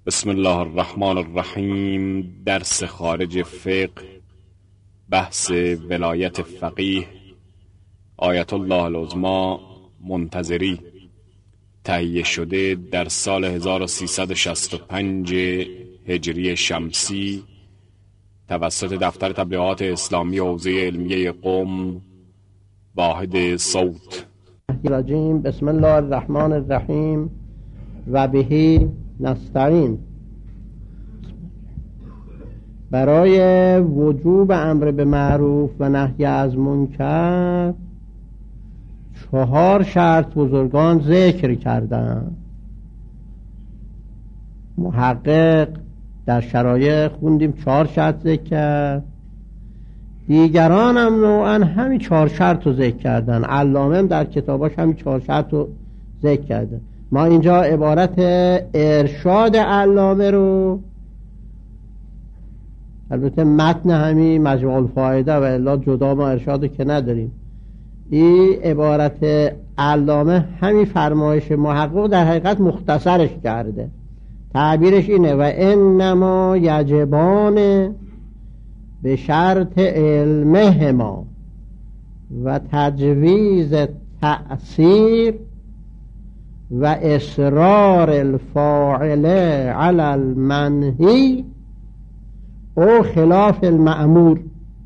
بسم الله الرحمن الرحیم. درس خارج فقه، بحث ولایت فقیه آیت الله العظمی منتظری، تهیه شده در سال 1365 هجری شمسی توسط دفتر تبلیغات اسلامی حوزه علمیه قم، واحد صوت. بسم الله الرحمن الرحیم و بهی نستعین. برای وجوب امر به معروف و نهی از منکر 4 شرط بزرگان ذکر کردند. محقق در شرایع خوندیم 4 شرط ذکر کرد، دیگران هم نوعا همین 4 شرط رو ذکر کردن. علامه در کتاباش همین 4 شرط رو ذکر کردن. ما اینجا عبارت ارشاد علامه رو، البته متن همین مجموع الفائده و الا جدا ما ارشاد که نداریم، این عبارت علامه همین فرمایش محقق در حقیقت مختصرش کرده. تعبیرش اینه: و انما یجبان به شرط علمهما و تجویز تأثیر و اصرار الفاعل علی المنهی او خلاف المأمور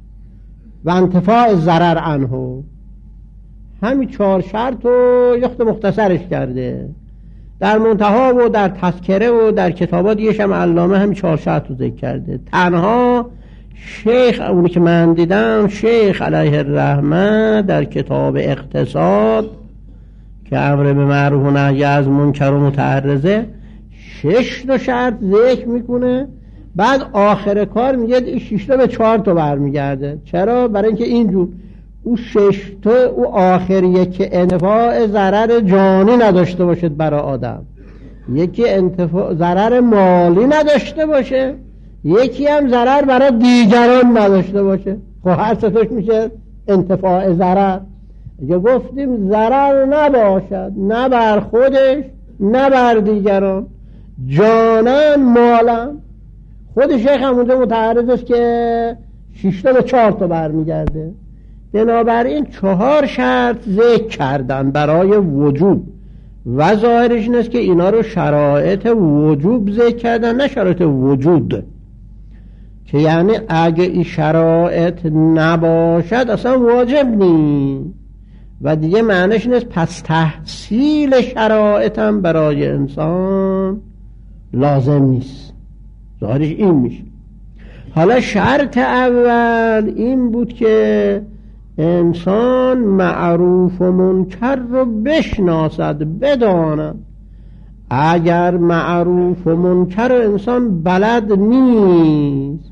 و انتفاع ضرر عنه. همین 4 شرط رو یخت مختصرش کرده. در منتها و در تذکره و در کتابات دیگه هم علامه همین 4 شرط رو ذکر کرده. تنها شیخ، اونی که من دیدم، شیخ علیه الرحمه در کتاب اقتصاد که امر به معروف و نهی از منکر و متعرضه 6 تا شرط ذکر میکنه، بعد آخر کار میگه این 6 تا به 4 تا برمیگرده. چرا؟ برای اینکه اینجور او 6 تا او آخریه که انتفاع ضرر جانی نداشته باشد برای آدم، یکی انتفاع ضرر مالی نداشته باشه، یکی هم ضرر برای دیگران نداشته باشه. خب هر ستاش میشه انتفاع ضرر. اگه گفتیم ضرر نباشد، نه بر خودش نه بر دیگران، جانن مالن. خود شیخ هم اونجا متعرض است که 6 تا به 4 تا برمیگرده. بنابراین 4 شرط ذکر کردن برای وجوب و ظاهرش این است که اینا رو شرایط وجوب ذکر کردن، نه شرایط وجود، که یعنی اگه این شرایط نباشد اصلا واجب نیست. و دیگه معنیش نیست پس تحصیل شرایط هم برای انسان لازم نیست. ظاهرش این میشه. حالا شرط اول این بود که انسان معروف و منکر رو بشناسد، بداند. اگر معروف و منکر رو انسان بلد نیست،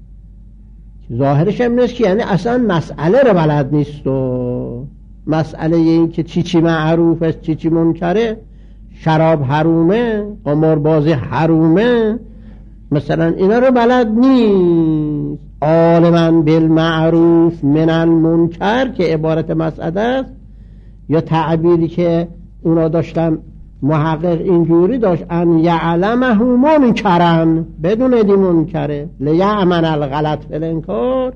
ظاهرش هم نیست که یعنی اصلا مسئله رو بلد نیست. و مسئله این که چی معروف است، چی منکره، شراب حرومه، قماربازی حرومه، مثلا اینا رو بلد نیست. عالما بالمعروف من المنکر که عبارت مسئله است، یا تعبیری که اونا داشتن محقق اینجوری داشت: ان یعلمه منکرن، بدون دی منکره، لیعمن الغلط فی الانکار.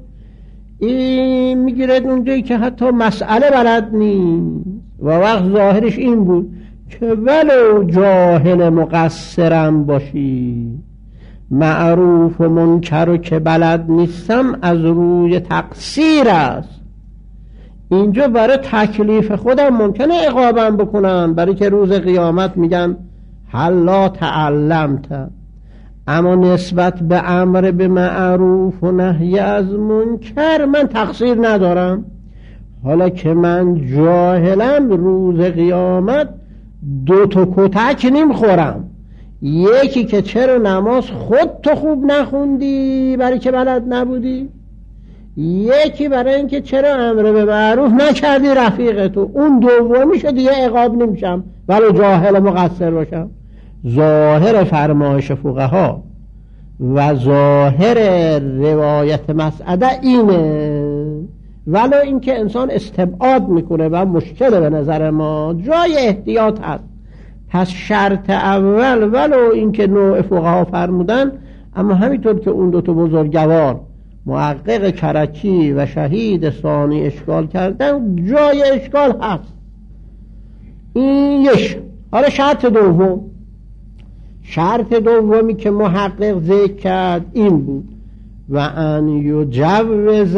این میگیره اونجایی که حتی مسئله بلد نیست. و وقت ظاهرش این بود که ولو جاهل مقصرم باشی، معروف و منکر رو که بلد نیستم از روی تقصیر است. اینجا برای تکلیف خودم ممکنه عقابم بکنن، برای که روز قیامت میگن حالا تعلمت. اما نسبت به امر به معروف و نهی از منکر من تقصیر ندارم. حالا که من جاهلم، روز قیامت 2 تا کتک نمیخورم. یکی که چرا نماز خود تو خوب نخوندی برای که بلد نبودی، یکی برای اینکه چرا امر به معروف نکردی رفیق تو. اون دومیشو دیگه عقاب نمیشم ولو جاهل مقصر باشم. ظاهر فرمایش فقها و ظاهر روایت مسعده اینه، ولو اینکه انسان استبعاد میکنه و مشکل به نظر ما جای احتیاط هست. پس شرط اول ولو اینکه نوع فقها فرمودن، اما همینطور که اون دوتا بزرگوار محقق کرکی و شهید ثانی اشکال کردن، جای اشکال هست. این یش. حالا شرط دومی که محقق ذکر کرد این بود: و ان یجوز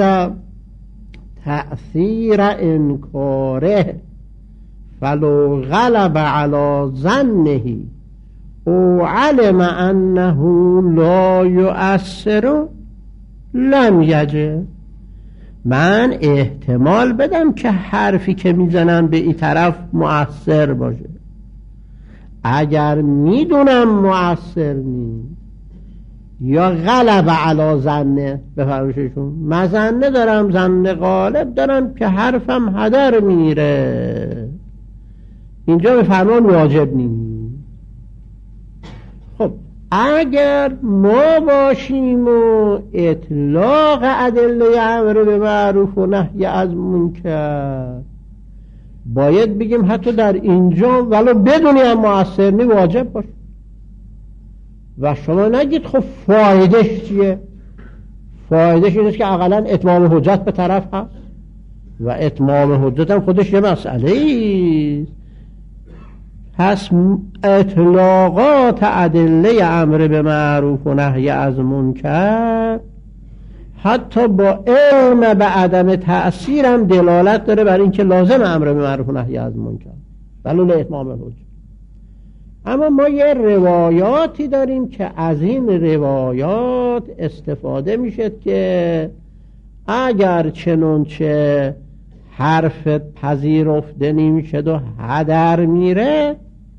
تأثیر انکاره فلو غلب علی ظنه او علم انه لا یؤثر لم یجب. من احتمال بدم که حرفی که میزنن به این طرف مؤثر باشه، اگر میدونم مؤثر نیست یا غلب علی ظنه، بفرمایشون مظنه دارم، ظن غالب دارم که حرفم هدر میره، اینجا بفرمان واجب نیست. خب اگر ما باشیم و اطلاق ادله امر به معروف و نهی از منکر، باید بگیم حتی در اینجا ولو بدونی هم مؤثر نی واجب باشه. و شما نگید خب فایدهش چیه؟ فایدهش اینه که اقلا اتمام حجت به طرف هست و اتمام حجت هم خودش یه مسئله ایست. پس اطلاقات ادله امر به معروف و نهی از منکر حتی با علم به عدم تأثیر هم دلالت داره بر این که لازم امر به معروف و نهی از منکر ولو اتمام حجت. اما ما یه روایاتی داریم که از این روایات استفاده میشه که اگر چنانچه حرف پذیرفته نمیشد و هدر میره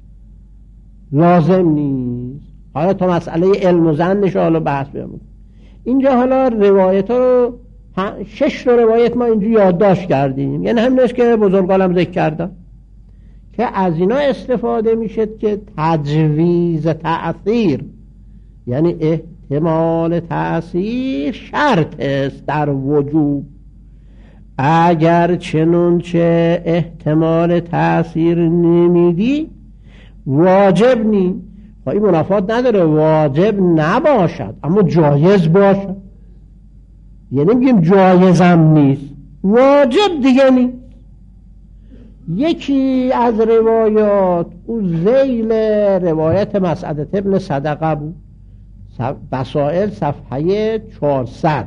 لازم نیست. حالا تا مسئله علم و ظنش حالا بحث بیامون. اینجا حالا روایت ها رو 6 روایت ما اینجا یادداشت کردیم، یعنی همین است که بزرگانم ذکر کردن که از اینا استفاده میشه که تجویز تأثیر، یعنی احتمال تأثیر شرط است در وجوب. اگر چنانچه احتمال تأثیر نمیدی واجب نی. این منافات نداره، واجب نباشد اما جایز باشد، یعنی میگیم جایزم نیست واجب دیگه نیست. یکی از روایات او ذیل روایت مسعدة ابن صدقه بود، بسائل صفحه 400،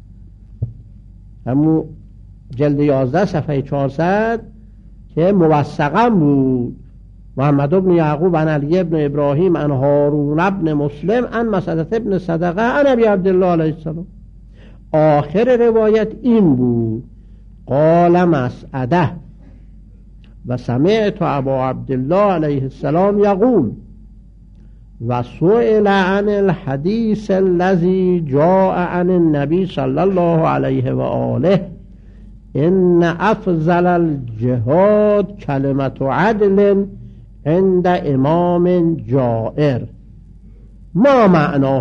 همون جلد 11 صفحه 400 که موثقا بود. محمد بن یعقوب عن علی بن ابراهیم عن هارون بن مسلم عن مسعدة ابن صدقه عن ابی عبدالله علیه السلام. آخر روایت این بود: قال مسعدة و سمعت ابا عبدالله علیه السلام یقول و سئل عن الحدیث الذي جاء عن النبی صلی الله علیه و آله ان افضل الجهاد کلمة عدل عند امام جائر. ما معناه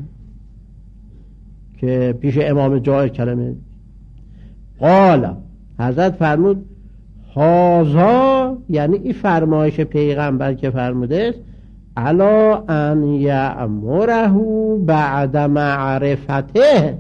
که پیش امام جائر کلمه. قال حضرت فرمود هازا، یعنی این فرمایش پیغمبر که فرموده است علا ان یأمره بعد معرفته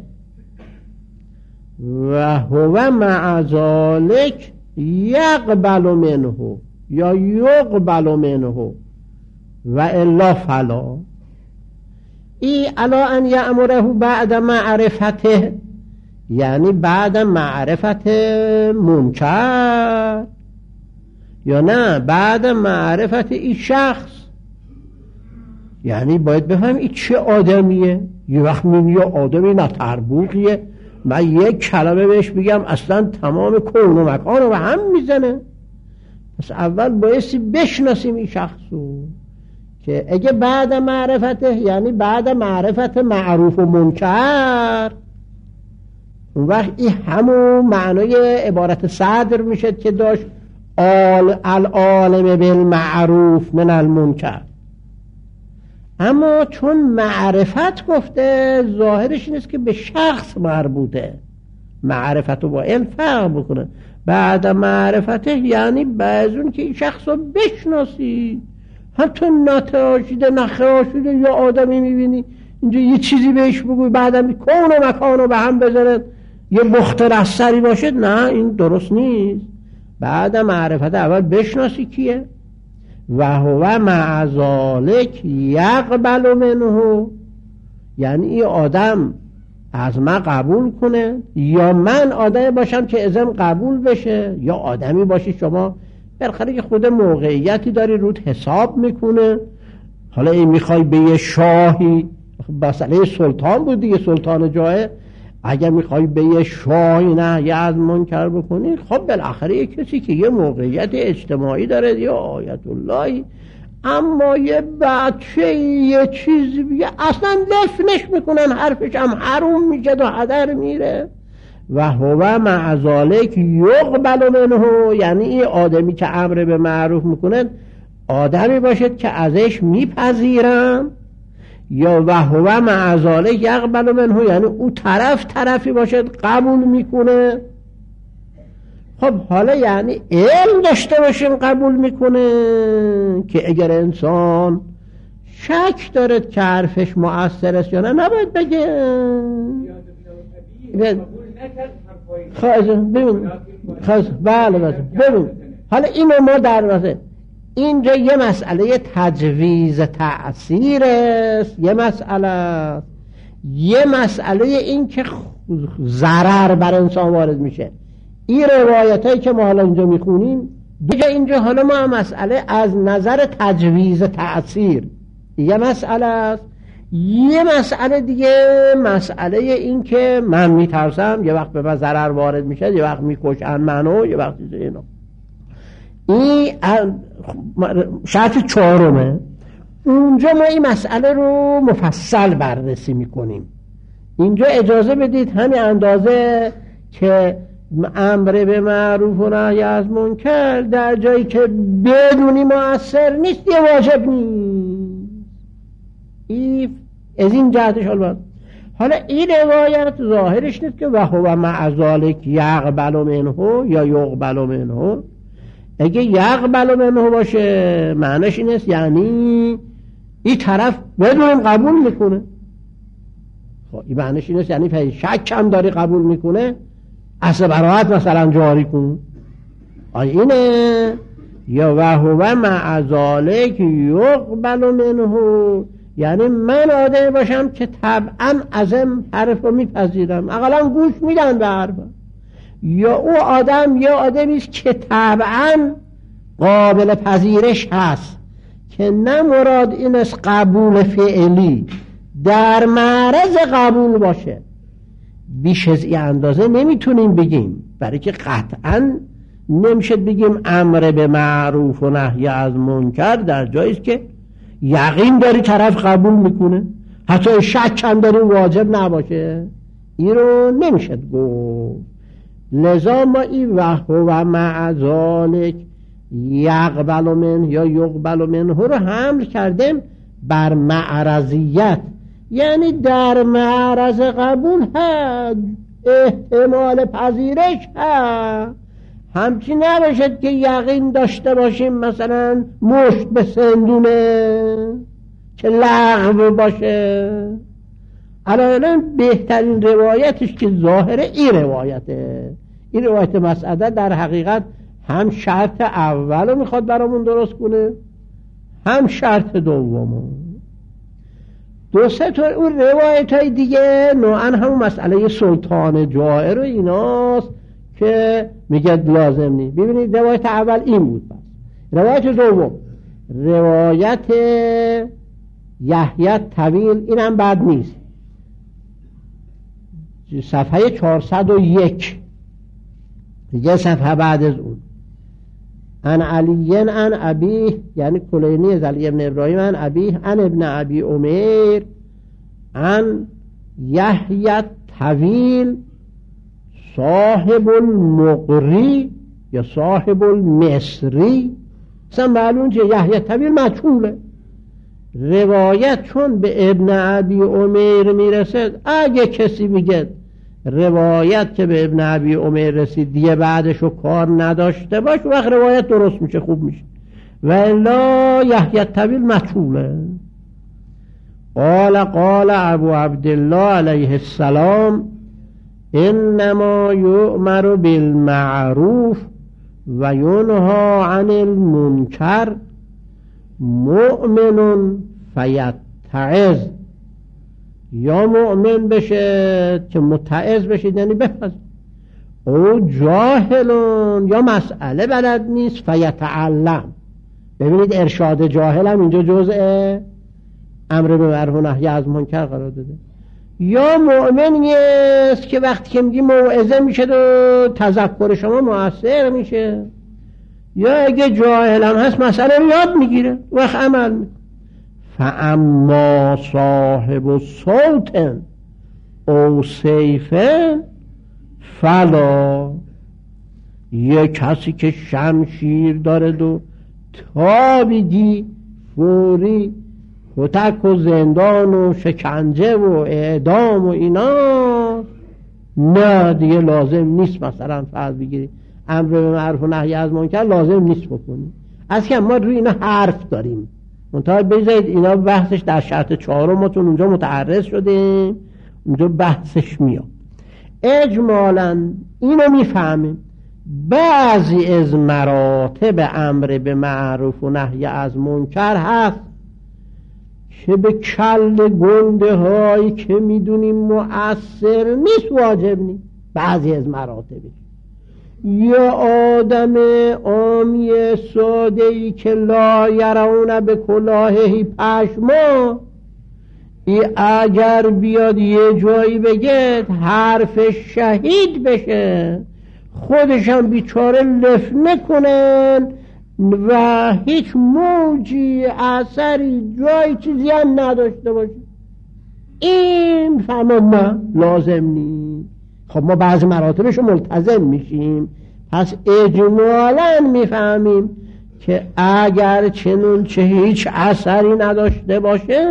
و هو مع ذلك یقبل منه یا یقبل منه و الا فلا. ای علا ان یأمره بعد معرفته یعنی بعد معرفت منکر، یا نه بعد معرفت این شخص، یعنی باید بفهم این چه آدمیه. یه وقت میبینی یه آدمی نتربوقیه، من یک کلمه بهش بگم اصلا تمام کون و مکان رو به هم میزنه. پس اول بایستی بشناسیم این شخصو که اگه بعد معرفته یعنی بعد معرفت معروف و منکر، اون وقت این همون معنای عبارت صدر میشه که داشت العالم بالمعروف من المنکر. اما چون معرفت گفته ظاهرش این است که به شخص مربوطه، معرفت رو با علم فرق بکنه. بعد معرفته یعنی بعد اون که این شخص رو بشناسی، حتی نتراشیده نخراشیده یا آدمی میبینی اینجا یه چیزی بهش بگوی بعدم کون و مکان رو به هم بذارد یه مختلصری باشد، نه این درست نیست. بعد معرفت اول بشناسی کیه. و هو مع ذالک یقبل منه، یعنی این آدم از من قبول کنه یا من آدمی باشم که ازم قبول بشه، یا آدمی باشی شما بالاخره که خود موقعیتی داری رود حساب میکنه. حالا این میخوای به یه شاهی، مسئله سلطان بود دیگه، سلطان جایه، اگر میخوای به یه شاهی نهی از منکر بکنی، خب بالاخره یه کسی که یه موقعیت اجتماعی داره یا آیت اللهی، اما یه بچه یه چیز بیه اصلا دفنش میکنن، حرفش هم حروم میشه و هدر میره. و هو مع ذالک یقبل منه، یعنی این آدمی که امر به معروف میکنه آدمی باشد که ازش میپذیرم، یا و هو مع ذالک یقبل منه، یعنی او طرفی باشد قبول میکنه. خب حالا یعنی علم داشته باشیم قبول میکنه که اگر انسان شک دارد که حرفش مؤثر است یا نه نباید بگه. بله ببین حالا اینو ما در واسه اینجا یه مسئله تجویز تأثیر است، یه مسئله این که ضرر بر انسان وارد میشه. این روایت هایی که ما حالا اینجا میخونیم دیگه، اینجا حالا ما مسئله از نظر تجویز تأثیر یه مسئله است، یه مسئله دیگه مسئله این که من میترسم یه وقت به من ضرر وارد میشه، یه وقت میکشن منو، یه وقت اینا. این شرط چهارمه. اونجا ما این مسئله رو مفصل بررسی میکنیم. اینجا اجازه بدید همین اندازه که امر به معروف و نهی از منکر در جایی که بدونی مؤثر نیست یه واجب نیست. از این جهتش حالا این روایت ظاهرش نیست که و هو مع ذالک یقبل منه یا یقبل منه. اگه یقبل منه باشه معنیش این است یعنی این طرف بدون قبول میکنه. خب این معنیش این است یعنی شک هم داری قبول میکنه، اصل براحت مثلا جاری کن. اینه یا و هو مع ذالک یقبل منه، یعنی من آدمی باشم که طبعا ازم حرف رو میپذیرم، اقلا گوش میدن به حرف. یا او آدم یا آدمی است که طبعا قابل پذیرش هست، که نه مراد این است قبول فعلی، در معرض قبول باشه. بیش از این اندازه نمیتونیم بگیم، برای که قطعا نمیشه بگیم امر به معروف و نهی از منکر در جایی است که یقین داری طرف قبول میکنه، حتی شک هم داری واجب نباشه. این رو نمیشه گفت. لذا ما این و هو مع ذالک یقبل منه یا یقبل منه رو حمل کردیم بر معرضیت، یعنی در معرض قبول هست، احتمال پذیرش هست. همچین نباشد که یقین داشته باشیم مثلا مشت به سندونه که لغو باشه. الان بهترین روایتش که ظاهر این روایته، این روایت مسعده در حقیقت هم شرط اولو میخواد برامون درست کنه، هم شرط دومو. دو سه طور اون روایت های دیگه نوعا همون مسئله سلطان جائر و ایناست که میگه لازم نیست. ببینید روایت اول این بود. روایت دوم روایت یحیی طویل، این هم بد نیست، صفحه 401 یه صفحه بعد از اون. ان علی ان ابیه، یعنی کلینی از علی ابن ابراهیم، ان ابیه ان ابن ابی عمیر ان یحیی طویل صاحب المقری یا صاحب المصری. اصلا معلوم که یحیی طویل مجهوله. روایت چون به ابن ابی عمیر میرسد، اگه کسی بگه روایت که به ابن ابی عمیر رسید دیگه بعدشو کار نداشته باش، وقت روایت درست میشه، خوب میشه. و الا یحیی الطویل مجهوله. قال ابو عبدالله علیه السلام انما یؤمر بالمعروف و ینهی عن المنکر مؤمن فیتعظ. یا مؤمن بشه که متعظ بشید یعنی بپذیر، او جاهلون یا مسئله بلد نیست فیتعلم. ببینید ارشاد جاهل هم اینجا جزء امر به معروف و نهی از منکر قرار داده. یا مؤمن است که وقتی که میگی موعظه میشه و تذکر شما مؤثر میشه، یا اگه جاهل هم هست مسئله رو یاد میگیره وقت عمل میکنه. فاما صاحب صوت او سیف فلا، یه کسی که شمشیر داره و تابیدی فوری کتک و زندان و شکنجه و اعدام و اینا، نه دیگه لازم نیست. مثلا فرض بگیری امر به معروف و نهی از منکر لازم نیست بکنی. از که ما روی اینا حرف داریم، منتها بذارید اینا بحثش در شرط 4 ما چون اونجا متعرض شدیم اونجا بحثش میاد. اجمالا اینو میفهمیم بعضی از مراتب امر به معروف و نهی از منکر هست که به کل گنده هایی که میدونیم مؤثر نیست واجب نیست. بعضی از مراتبش یا آدم عامی ساده‌ای که لا یرون به کلاهی پشما، ای اگر بیاد یه جایی بگه حرف شهید بشه خودشم بیچاره لف نکنن و هیچ موجی اثری جای چیزی هم نداشته باشه، این فهمم نه لازم نیست. خب ما بعضی مراتبش رو ملتزم میشیم، پس اجمالا میفهمیم که اگر چنون چه هیچ اثری نداشته باشه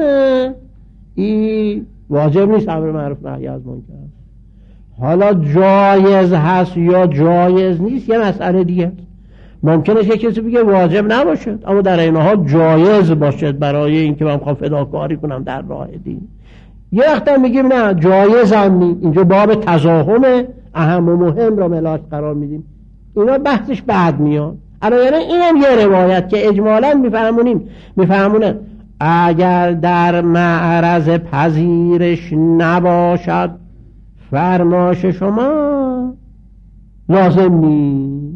این واجب نیست امر معروف نهی از منکر. حالا جایز هست یا جایز نیست یه مسئله دیگه. ممکنه که کسی بگه واجب نباشد اما در این حال جایز باشد برای اینکه من میخوام فداکاری کنم در راه دین. یه وقتا میگیم نه جایز هم نیست، اینجا باب تزاحم اهم و مهم را ملاک قرار میدیم. اینا بحثش بعد میاد. الان اینم یه روایت که اجمالا میفهمونه اگر در معرض پذیرش نباشد فرمایش شما لازم نیست.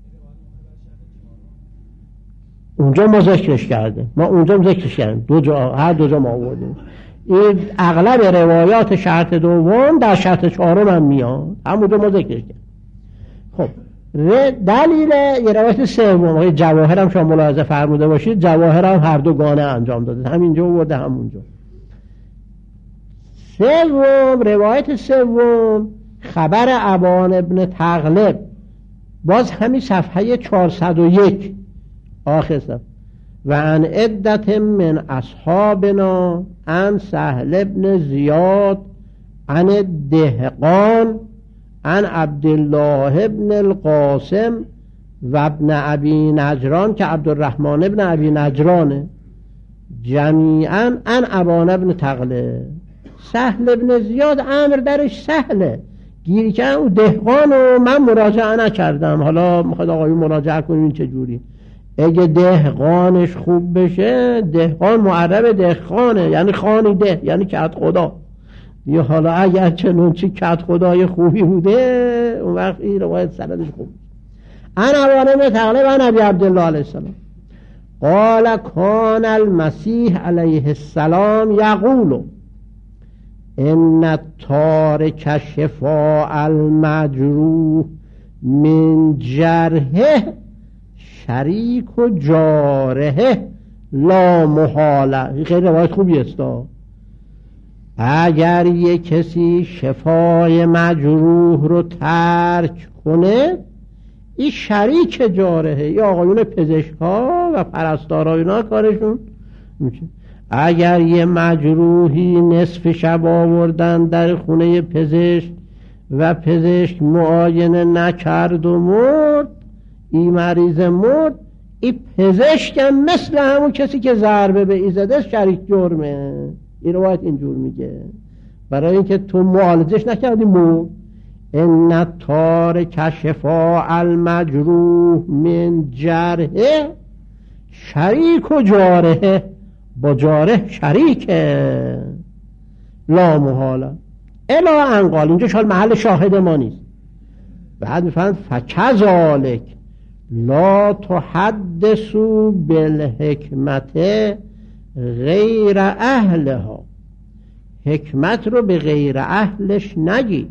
اونجا ما ذکرش کرده، ما اونجا ذکرش کردیم هر دو جا ما آوردیم. این اغلب روایات شرط دوم در شرط 4 هم میاد، همونجا ما ذکرش کردیم. خب دلیل یه روایت سوم جواهر هم شما ملاحظه فرموده باشید، جواهر هم هر دو گانه انجام داده، همینجا آورده همونجا. روایت سوم خبر ابان ابن تغلب، باز همین صفحه 401 آخر صفحه. و عن عدت من اصحابنا عن سهل ابن زیاد عن دهقان عن عبدالله ابن القاسم و ابن ابی نجران که عبدالرحمن ابن ابی نجرانه، جمیعا عن ابان ابن تغلب. سهل ابن زیاد امر درش سهله، گیری که اون دهقان و من مراجعه نکردم، حالا میخواد آقایون مراجعه کنیم چجوری. اگه دهقانش خوب بشه، دهقان معرب دهقانه یعنی خانی ده یعنی کت خدا، یا حالا اگر چنون چی کت خدای خوبی بوده اون وقت این روایت سندش خوب. انا ابان تغلب عن ابی عبدالله علیه السلام قال کان المسیح علیه السلام یقول ان التارک شفاء المجروح من جرحه شریک و جارحه لا محاله. خیلی روایت خوبی است. اگر یک کسی شفای مجروح رو ترک کنه این شریک جارحه، یا آقایون پزشکا و پرستارا اینا کارشون میشه. اگر یه مجروحی نصف شب آوردن در خونه پزشک و پزشک معاینه نکرد و مرد، این مریض مرد، این پزشکم مثل همون کسی که ضربه به ایزده شریک جرمه. این روایت اینجور میگه، برای اینکه تو معالجش نکردی. ان تارک شفاء المجروح من جرحه شریک و جارحه، با جارح شریکه لا محاله الا انقال. اینجا شاید محل شاهد ما نیست. بعد میفهمد فکذالک لا تحدثوا بالحکمت غیر اهلها. حکمت رو به غیر اهلش نگی.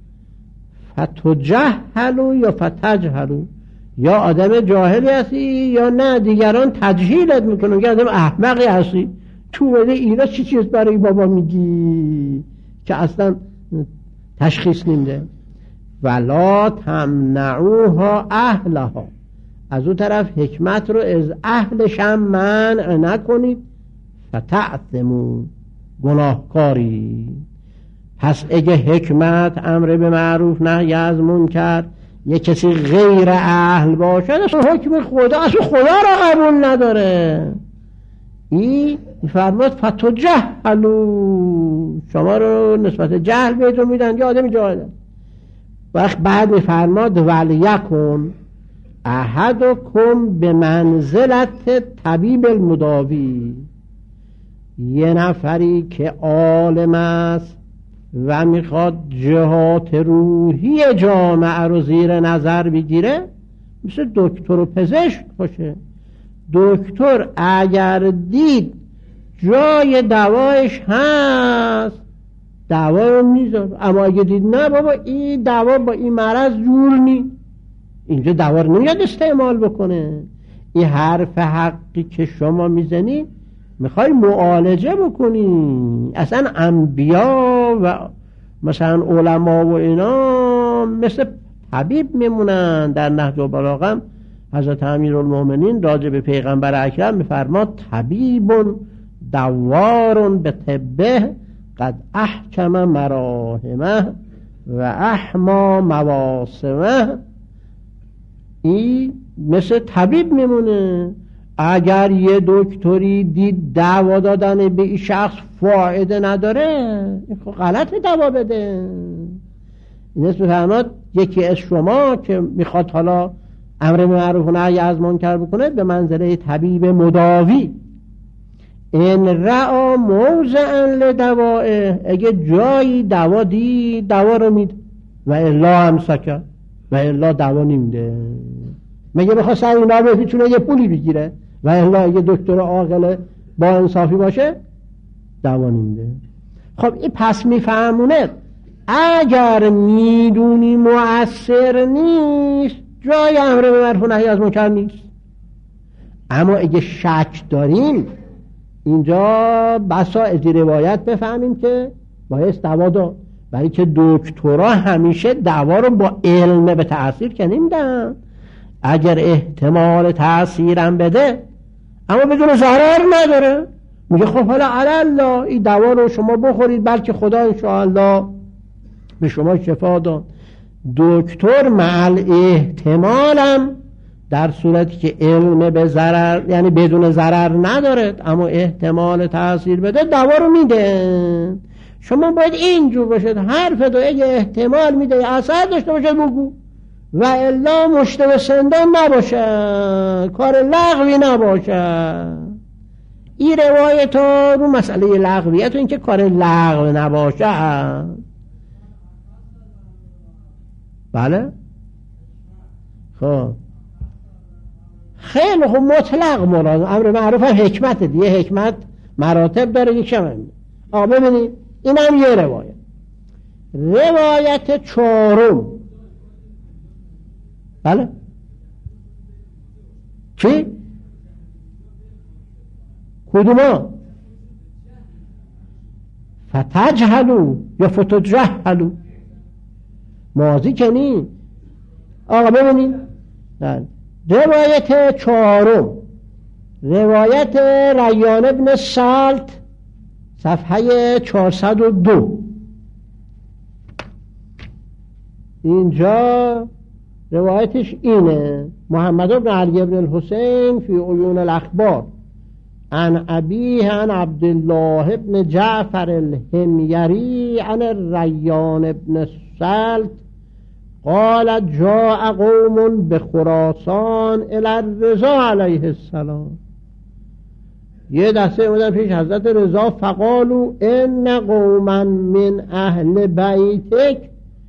فتجهلوا یا فتجهلوا، یا آدم جاهلی هستی یا نه دیگران تجهیلت میکنن که آدم احمقی هستی. تو بده اینا چی چیز برای بابا میگی که اصلا تشخیص نمیده. ولا تمنعوها اهلها، از اون طرف حکمت رو از اهلش هم منع نکنید. فتعثموا، گناهکاری. پس اگه حکمت امر به معروف نهی از منکر یه کسی غیر اهل باشه، اصلا حکم خدا، اصلا خدا رو قبول نداره. این فرماد فتجهلوا، شما رو نسبت جهل بهتون میدن یا آدم جاهل. وقت بعد میفرماد ولیکن احدکم به منزلت طبیب المداوی، یه نفری که عالم است و میخواد جهات روحی جامعه رو زیر نظر بگیره، مثل دکتر و پزشک باشه. دکتر اگر دید جای دوایش هست دوا رو میذاره، اما اگه دید نه بابا این دوا با این مرض جور نی، اینجا دوا رو نمیاد استعمال بکنه. این حرف حقی که شما میزنی میخوای معالجه بکنی. اصلا انبیا و مثلا علما و اینا مثل طبیب میمونن. در نهج البلاغه حضرت امیرالمومنین راجع به پیغمبر اکرم میفرماد طبیب دوار به طبه قد احکم مراهمه و احما مواسمه. این مثل طبیب میمونه. اگر یه دکتری دید دوا دادن به این شخص فایده نداره، این غلط دوا بده. این اسم فرماد یکی از شما که میخواد حالا امر معروف و نهی از منکر بکنه به منزله طبیب مداوی. ان رأى موضعا لدوائه، اگه جایی دوا دید دوا رو میده، و الا امسکه، و الا دوا نمیده. مگه بخواد سر اینا بپیچونه یه پولی بگیره؟ و الا اگه دکتر عاقل با انصافی باشه دوا نمیده. خب این پس میفهمونه اگر میدونی مؤثر نیست جای امر به معروف و نهی از منکر نیست. اما اگه شک داریم اینجا بسا از روایت بفهمیم که باید دوا داد، برای که دکترها همیشه دوا رو با علم به تأثیر که نمیدن. اگر احتمال تأثیرم بده اما بدون ضرر نداره، میگه خب حالا الله این دوا رو شما بخورید بلکه خدا انشاءالله به شما شفا داد. دکتر مع احتمالم در صورتی که علم به ضرر یعنی بدون ضرر نداره اما احتمال تأثیر بده دوا رو میده. شما باید اینجور باشید حرف دو اگه احتمال میده اثر داشته باشه بگو، و الا مشتبه سندان نباشه، کار لغوی نباشه. این روایت ها رو مسئله لغویت و اینکه کار لغو نباشه. بله خب خیلی خوب مطلق مراد امر معروف هم حکمت دیگه. حکمت مراتب داره. یک شما ببینید این هم یه روایت چهارم. بله چی؟ کدوما؟ فتجهلو یا فتجهلو ماضی کنی. آقا ببینید روایت چهارم، روایت ریان ابن سالت صفحه 402. اینجا روایتش اینه: محمد بن علی بن الحسین فی عیون الاخبار عن ابیه عن عبدالله بن جعفر الحمیری عن الریان بن سلط قال جاء قوم بخراسان الی الرضا علیه السلام. یه دسته اومدن پیش حضرت رضا، فقالوا ان قوما من اهل بیتک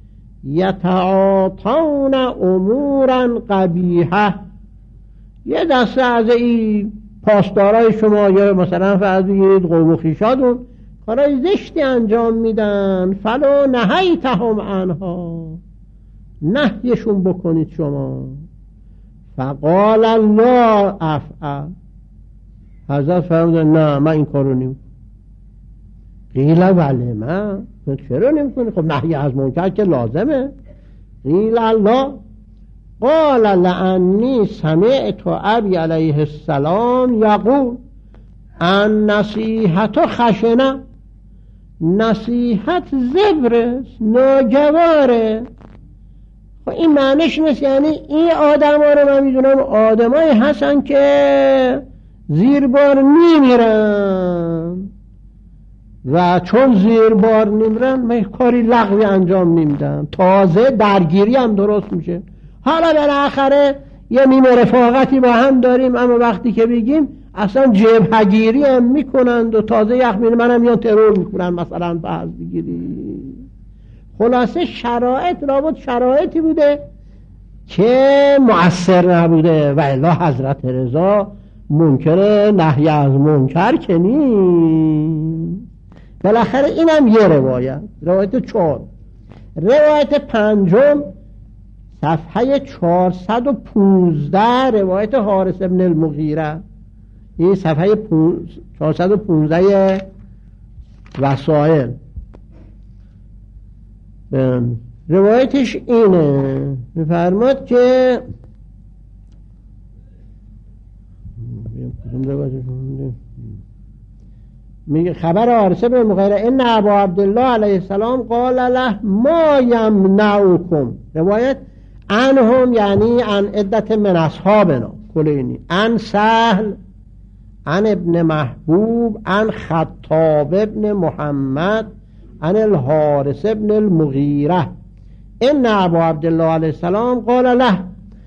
یتعاطون امورا قبیحه. یه دسته از این پاسدارای شما یا مثلا فرض بگیرید قوم و خویشاتون کارای زشتی انجام میدن، فلا نهیتهم عنها، نهیشون بکنید شما. فقال لا افعل، حضرت فرمودن نه من این کارو نمیکنم. قیل ولی من چرا نمیکنی؟ خب نهی از منکر که لازمه. قیل الله قال لانی سمعت ابی علیه السلام یقول ان نصیحت خشنه، نصیحت زبرست، ناگواره. خب این معنیش نیست یعنی این آدم ها رو من میدونم آدم های هستن که زیر بار نمیرن و چون زیر بار نمیرن من کاری لغوی انجام نمیدم، تازه درگیری هم درست میشه. حالا بالاخره یه نیمه رفاقتی با هم داریم، اما وقتی که بگیم اصلا جبهه‌گیری هم میکنند و تازه یخمین منم یا ترور میکنن مثلا بعض بگیری. خلاصه شرایط لابد شرایطی بوده که مؤثر نبوده و الا حضرت رضا منکر نهی از منکر که نیست. بالاخره اینم یه روایت 4. روایت 5 صفحه 415 روایت حارث بن المغیره. این صفحه 415 وسائل. روایتش اینه، میفرماد که میگه خبر حارث بن المغیره ان ابا عبدالله علیه السلام قال له ما یمنعکم. روایت عنهم یعنی عن عدت من اصحابنا کلینی، عن سهل عن ابن محبوب عن خطاب ابن محمد عن الحارث ابن المغیره ان ابا عبدالله علیه السلام قال له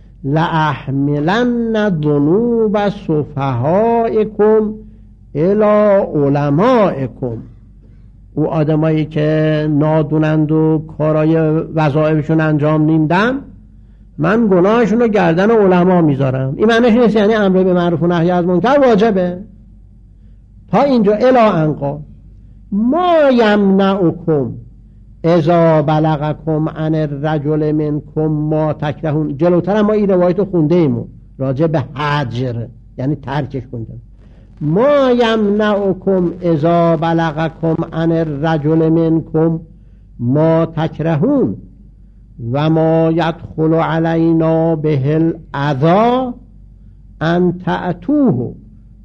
لأحملن ذنوب سفهائكم الى علمائكم. او آدمایی که نادونند و کارای وظایفشون انجام نمیدن من گناهشون رو گردن علما میذارم. این معنیش نیست یعنی امر به معروف و نهی از منکر واجبه. تا اینجا الی انقا ما یمنعکم اذا بلغکم عن الرجل منکم ما تکرهون. جلوتر ما این روایت خونده ایم راجع به حجر یعنی ترکش کنیم. ما یمنعکم اذا بلغکم عن الرجل منکم ما تکرهون و ما یدخل علینا به الاذى ان تأتوه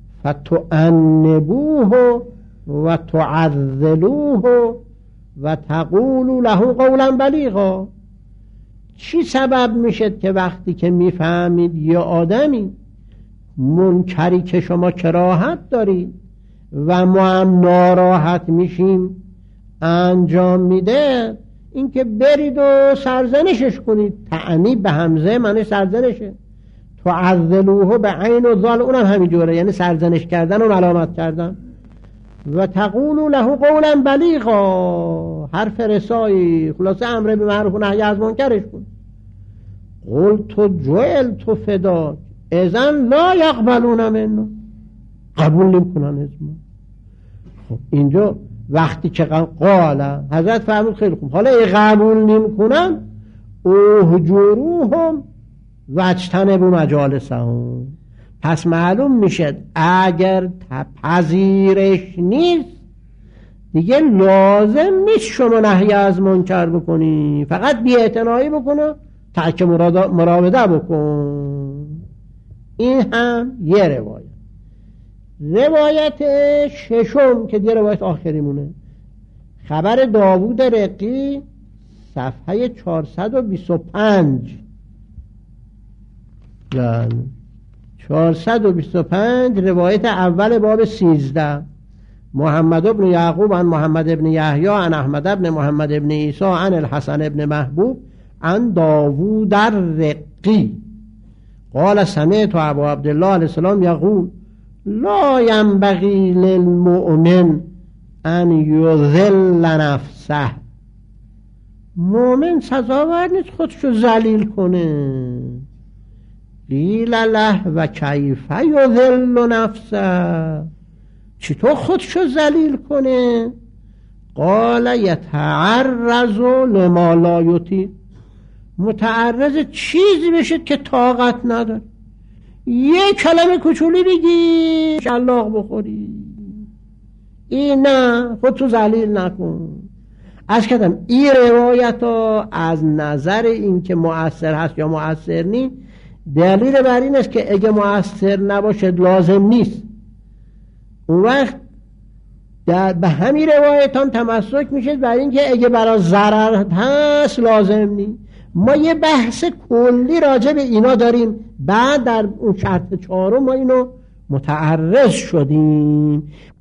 فتؤنبوه و تعذلوه و تقولوا له قولا بلیغا. چی سبب میشه که وقتی که میفهمید یه آدمی منکری که شما کراهت دارید و ما هم ناراحت میشیم انجام میده، این که برید و سرزنشش کنید. تعنیب به همزه معنی سرزنشه، تعذلوه به عین و ذال اونم همینجوره یعنی سرزنش کردن و ملامت کردن. و تقولوا له قولا بلیغا، حرف رسایی، خلاصه امر به معروف و نهی از منکرش کن. قلت جعلت فداک اذن لا یقبلون منه، قبول نمیکنن از ما. خب اینجا وقتی که قال حضرت فرمود خیلی خوب، حالا قبول نمیکنن اهجروهم واجتنبوا مجالسهم. پس معلوم میشه اگر پذیرش نیست دیگه لازم نیست شما نهی از منکر بکنی، فقط بی‌اعتنایی بکنه، ترک مراوده بکن. این هم یه روایت 6 که دیگه روایت آخری مونه. خبر داوود رقی صفحه 425 بله. 425 روایت اول باب 13. محمد ابن یعقوب عن محمد ابن یحیی عن احمد ابن محمد ابن عیسی عن الحسن ابن محبوب عن داوود الرقی قال سمعت ابا عبدالله علیه السلام یقول لا ينبغي للمؤمن ان یذل نفسه. مؤمن سزاوار نیست خودشو ذلیل کنه. قیل له و کیف یذل نفسه، چطور خودشو ذلیل کنه؟ قال یتعرض لما لا یطیق، متعرض چیزی بشید که طاقت نداره. یه کلمه کوچولی بگی شلاق بخوری، این نه، خودتو ذلیل نکن. از کردم این روایت ها از نظر این که مؤثر هست یا مؤثر نیست دلیل بر این است که اگه مؤثر نباشد لازم نیست. اون وقت به همین روایتان تمسک میشه بر این که اگه برای ضرر هست لازم نیست. ما یه بحث کلی راجع به اینا داریم، بعد در اون شرط 4 ما اینو متعرض شدیم.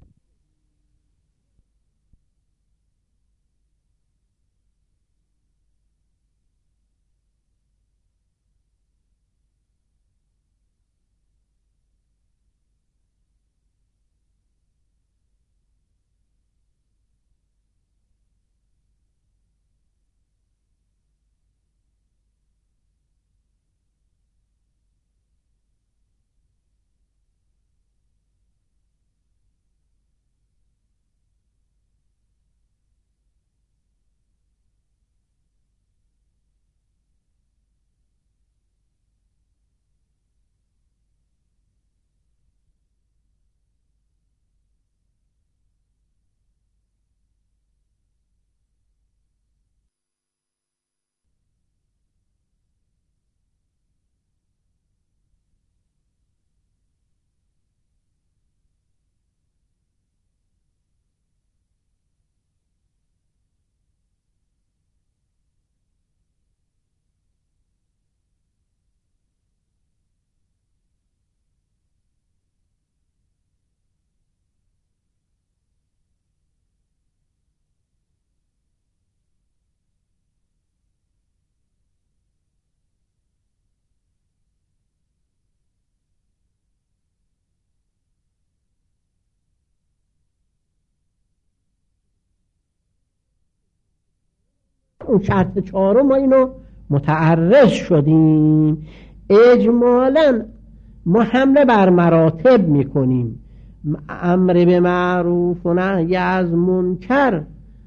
اون شرط 4 ما اینو متعرض شدیم. اجمالا ما حمله بر مراتب میکنیم. امر به معروف و نهی از منکر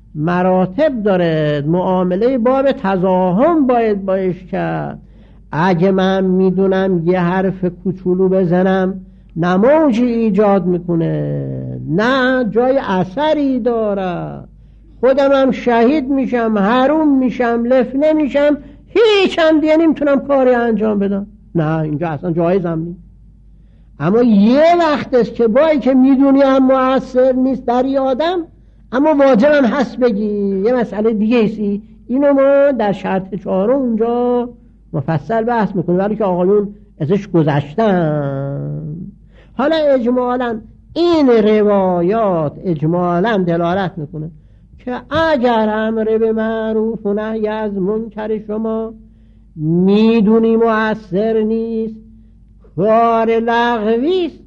مراتب داره. معامله باب تزاحم باید باش کرد. اگه من میدونم یه حرف کوچولو بزنم نموجی ایجاد میکنه، نه جای اثری داره، خودم هم شهید میشم، حروم میشم، لفنه میشم، هیچ هم دیگه نمیتونم کاری انجام بدم. نه اینجا اصلا جایزم نیست. اما یه وقت است که بایی که میدونی هم مؤثر نیست در آدم، اما واجبم هست بگی. یه مسئله دیگه ایسی، اینو ما در شرط 4 اونجا مفصل بحث میکنیم، ولی که آقایون ازش گذشتن. حالا اجمالا این روایات اجمالا دلالت میکنه که اگر امر به معروف و نهی از منکر شما میدونی مؤثر نیست، کار لغوی است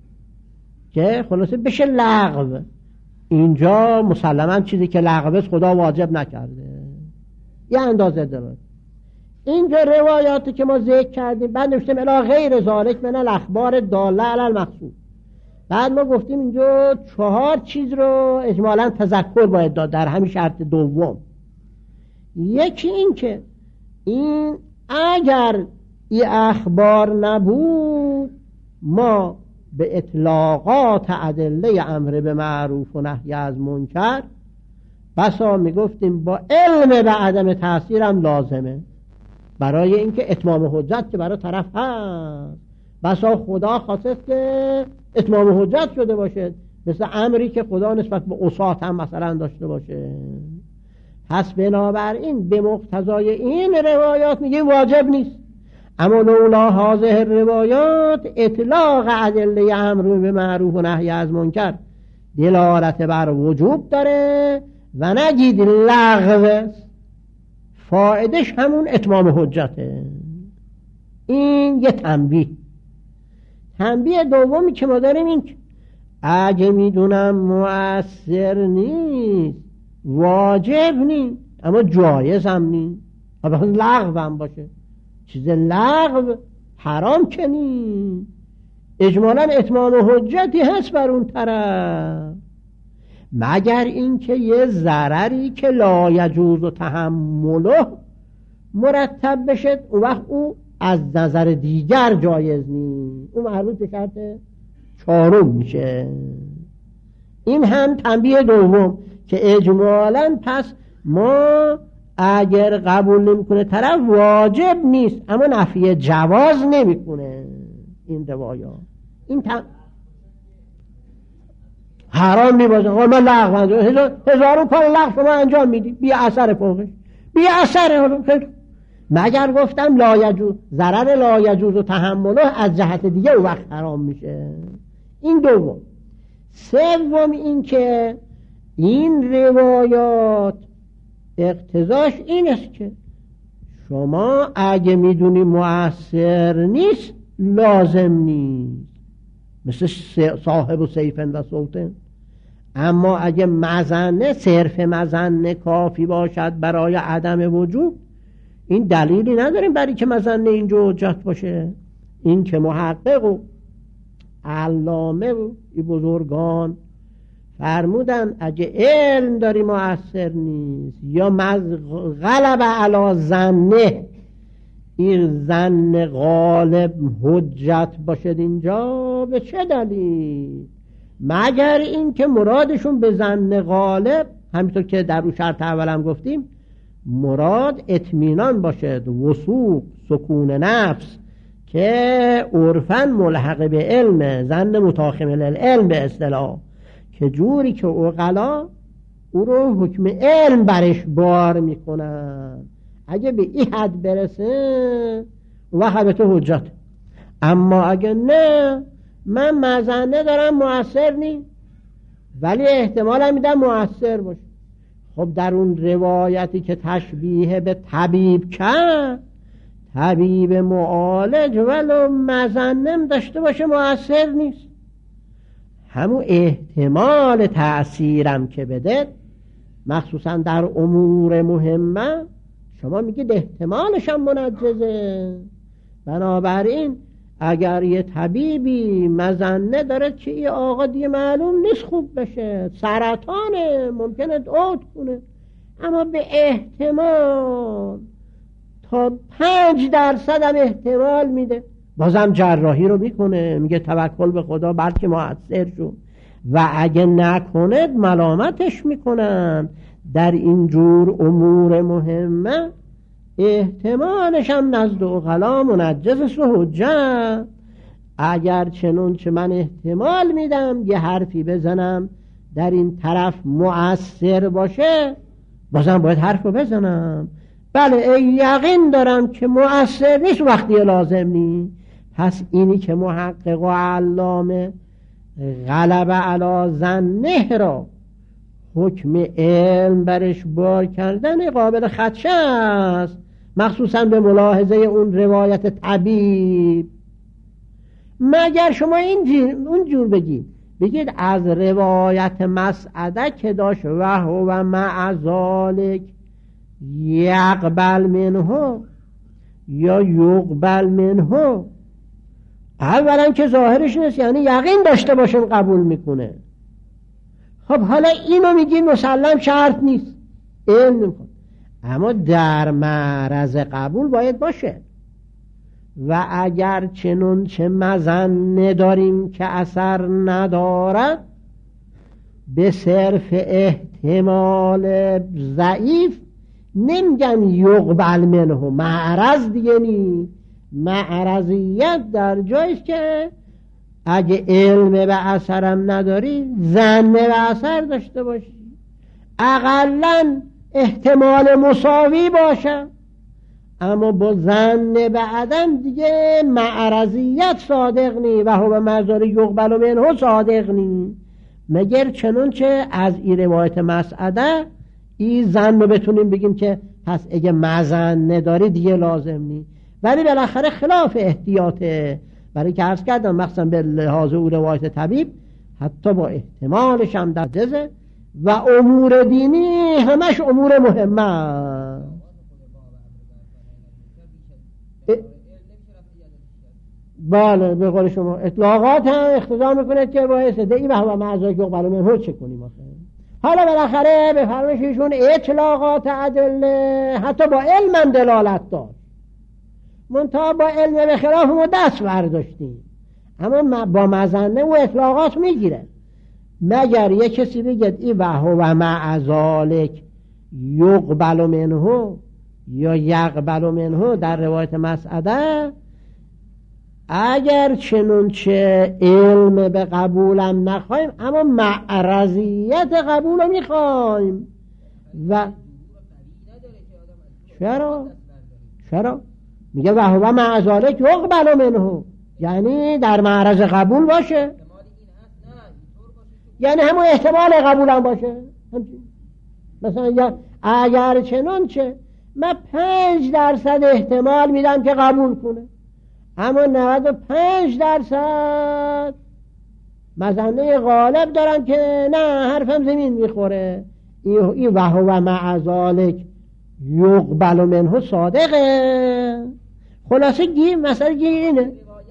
که خلاصه بشه لغو. اینجا مسلما چیزی که لغو است خدا واجب نکرده، یه اندازه داره. اینجا روایاتی که ما ذکر کردیم، بعد نوشتیم الی غیر ذالک من الاخبار داله علی المقصود. بعد ما گفتیم اینجا 4 چیز رو اجمالا تذکر باید داد در همین شرط 2. یکی این که این اگر این اخبار نبود ما به اطلاقات ادله امر به معروف و نهی از منکر بسا میگفتیم با علم به عدم تأثیر هم لازمه، برای اینکه اتمام حجت که برای طرف هست. بسا خدا خواست که اتمام حجت شده باشه، مثل امری که خدا نسبت به عصات هم مثلا داشته باشه. پس بنابراین به مقتضای این روایات میگه واجب نیست. اما لولا هذه الروایات اطلاق ادله امر به معروف و نهی از منکر دلالت بر وجوب داره و نگید لغو، فایدش همون اتمام حجته. این یه تنبیه دومی که ما داریم این که اگه میدونم مؤثر نیست، واجب نیست، اما جایز هم نیست، بخواد لغو هم باشه، چیز لغو حرام که نیست، اجمالا اتمام حجتی هست بر اون طرف، مگر اینکه یه ضرری که لا یجوز و تحمله مرتب بشه، اون وقت او از نظر دیگر جایز نیست، اون مربوط به شرط چهارم میشه. این هم تنبیه دوم که اجمالا پس ما اگر قبول نمیکنه طرف واجب نیست اما نفی جواز نمیکنه. این روایات این حرام میبازه. من لغو هزارون کار لغو شما انجام میدی بی اثر فوقش، بی اثر، مگر گفتم لا یجوز، ضرر لا یجوز و تحمله از جهت دیگه اون وقت حرام میشه. این دوم. سوم این که این روایات اقتضاش این است که شما اگه میدونی مؤثر نیست لازم نیست، مثل صاحب و سیفن و صوتن، اما اگه مظنه صرف مظنه کافی باشد برای عدم وجود، این دلیلی نداریم برای که مظنه اینجا حجت باشه. این که محقق و علامه و این بزرگان فرمودن اگه علم داری مؤثر نیست یا غلب علی ظنه، این ظن غالب حجت باشد اینجا، به چه دلیل؟ مگر این که مرادشون به ظن غالب، همینطور که در اون شرط اولم گفتیم، مراد اطمینان باشد، وثوق، سکون نفس، که عرفاً ملحق به علم، ظن متاخم العلم به اصطلاح، که جوری که عقلا او رو حکم علم برش بار میکنن، اگه به این حد برسه وقت به تو حجت. اما اگه نه، من مظنه دارم مؤثر نیست ولی احتمال میدم مؤثر باشه، خب در اون روایتی که تشبیه به طبیب کرد، طبیب معالج ولو مظنه داشته باشه مؤثر نیست، همون احتمال تأثیرم که بده، مخصوصا در امور مهمه، شما میگید احتمالش هم منجزه. بنابراین اگر یه طبیبی مظنه داره که این آقا دیگه معلوم نیست خوب بشه، سرطانه، ممکنه عود کنه، اما به احتمال تا 5% هم احتمال میده، بازم جراحی رو میکنه، میگه توکل به خدا بلکه مؤثر شد، و اگه نکند ملامتش میکنن. در اینجور امور مهمه احتمالش هم نزد عقلا منجز و حجت. اگر چنون که من احتمال میدم یه حرفی بزنم در این طرف مؤثر باشه، بازم باید حرف رو بزنم. بله یقین دارم که مؤثر نیست وقتی لازم نیست، پس اینی که محقق و علامه غلب علی ظنه را حکم علم برش بار کردن قابل خدشه است، مخصوصا به ملاحظه اون روایت طبیب. مگر شما اونجور بگید از روایت مسعده که داشت و هو مع ذالک یقبل منه یا یقبل منه، اولا که ظاهرش نیست، یعنی یقین داشته باشن قبول میکنه. خب حالا اینو میگین مسلم شرط نیست، علم نمیخواد، اما در معرض قبول باید باشه. و اگر چنون چه مظنه داریم که اثر ندارد، به صرف احتمال ضعیف نمیگن یقبل منه، معرض دیگه نی. معرضیت در جاییست که اگه علم به اثرم نداری ظن به اثر داشته باشی، اقلن احتمال مساوی باشه. اما با ظن به عدم دیگه معرضیت صادق نی و هو مزار یقبل منه صادق نی، مگر چنانچه از این روایت مسعده این ظن رو بتونیم بگیم که پس اگه مظنه داری دیگه لازم نی. ولی بالاخره خلاف احتیاطه، برای که عرض کردم مخصوصا به لحاظ او روایت طبیب حتی با احتمالش هم در جزه و امور دینی همش امور مهمه. بله به قول شما اطلاقات هم اقتضا میکنه که باعث دعی و هوا معذاک یقبل منه چه کنیم آخه. حالا بالاخره به فرمایششون اطلاقات ادله حتی با علم دلالت داشت، منتها با علم به خلاف ما دست برداشتیم، اما با مظنه و اطلاقات میگیره. مگر یک کسی بگید ای و هو مع ذالک یقبل منه یا یقبل منه در روایت مسعده، اگر چنونچه علم به قبولم نخواهیم اما معرضیت قبول میخواهیم. و چرا میگه و هو مع ذالک یقبل منه، یعنی در معرض قبول باشه، یعنی همون احتمال قبول هم باشه. مثلا اگر چنانچه من 5% احتمال میدم که قبول کنه، اما 95% مظنه غالب دارم که نه حرفم زمین میخوره، این و هو مع ذالک یقبل منه صادقه. خلاصه مثلا اینه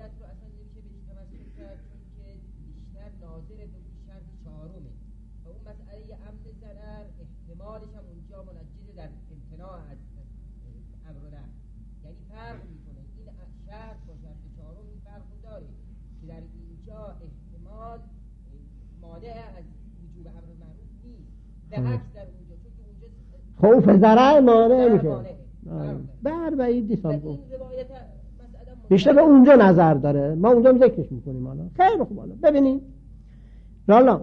خوف ضرر مانع میشه. بر بعید دیسان بود بیشتر به اونجا نظر داره، ما اونجا ذکرش میکنیم. حالا خیلی خوب، حالا ببینیم حالا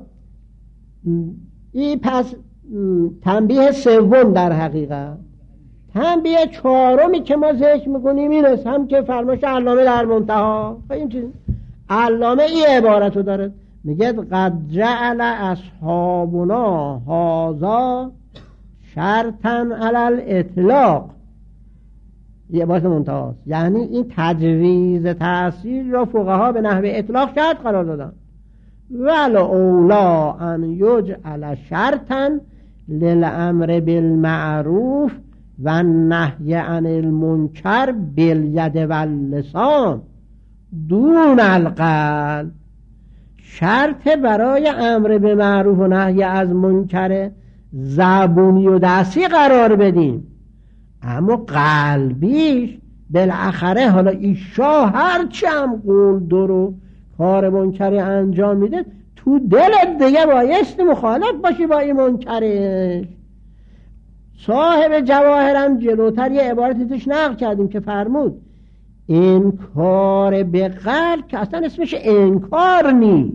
این پس تنبیه سوم در حقیقت. تنبیه چهارمی که ما ذکر میکنیم این است، هم که فرمایش علامه در منتها این چیز علامه این عبارتو داره، میگه قد جعل اصحابنا هذا شرطا علی الاطلاق. یه عبارت منتهاست، یعنی این تجویز تأثیر را فقها به نحو اطلاق شرط قرار دادن. ولا اولا ان یجعل شرطا للامر بالمعروف و النهی عن المنکر بالید واللسان دون القلب. شرط برای امر به معروف و نهی از منکر زبونی و دستی قرار بدیم، اما قلبیش بالاخره حالا ایشا هرچی هم قول درو کار منکری انجام میده، تو دلت دیگه بایست مخالف باشی با این منکرش. صاحب جواهرم جلوتر یه عبارتی توش نقل کردیم که فرمود انکار به قلب که اصلا اسمش انکار نی،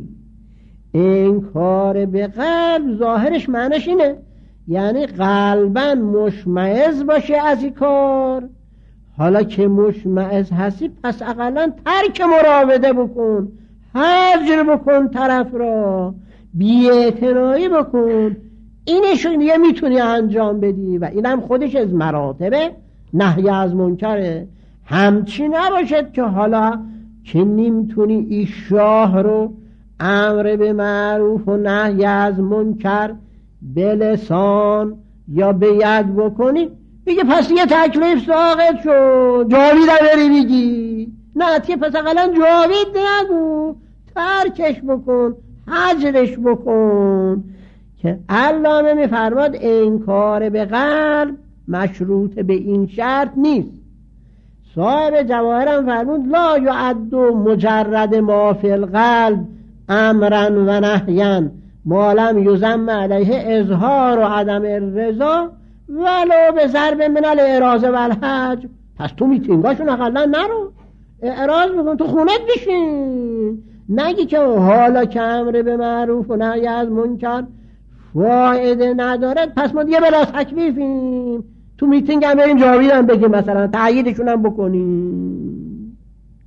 انکار به قلب ظاهرش معنیش اینه یعنی قلباً مشمئز باشه از این کار. حالا که مشمئز هستی پس اقلاً ترک مراوده بکن، هجر بکن طرف را، بی‌اعتنایی بکن، اینشون دیگه میتونی انجام بدی و اینم خودش از مراتب نهی از منکره. همچی نباشد که حالا که نمیتونی این شاه رو امر به معروف و نهی از منکر به لسان یا به ید بکنی بگه پس یه تکلیف ساقط شد جاوید بری بگی نه تیه پس اقلا جاوید نگو، ترکش بکن، هجرش بکن. که علامه میفرماد انکار به قلب مشروط به این شرط نیست. صاحب جواهرم فرمود لا یعد مجرد ما فی القلب امرا و نهیا ما لم یذم علیه اظهار و عدم الرضا ولو به ضرب من الاعراض و الحج. پس تو میتینگاشون اقلا نرو، اعراض بکن، تو خونت بشین، نگی که حالا که امر به معروف و نهی از منکر فایده نداره پس ما دیگه بلا تکلیفیم، تو میتینگ هم بریم جوابی هم بگیم، مثلا تأییدشون هم بکنیم.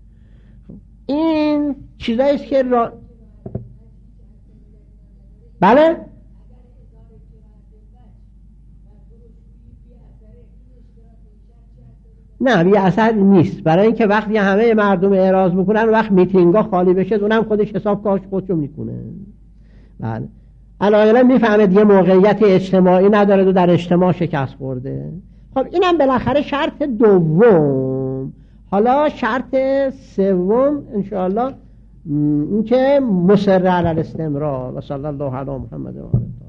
این چیزایی است که بله نه بی اثر نیست، برای اینکه وقتی همه مردم اعراض میکنن وقت میتینگا خالی بشه اونم خودش حساب کاش خودشو میکنه. بله علاوه میفهمه دیگه موقعیت اجتماعی نداره و در اجتماع شکست خورده. خب اینم بالاخره شرط دوم. حالا شرط سوم انشاءالله این که مصر علی الاستمرار. و صلی الله علی محمد و آله.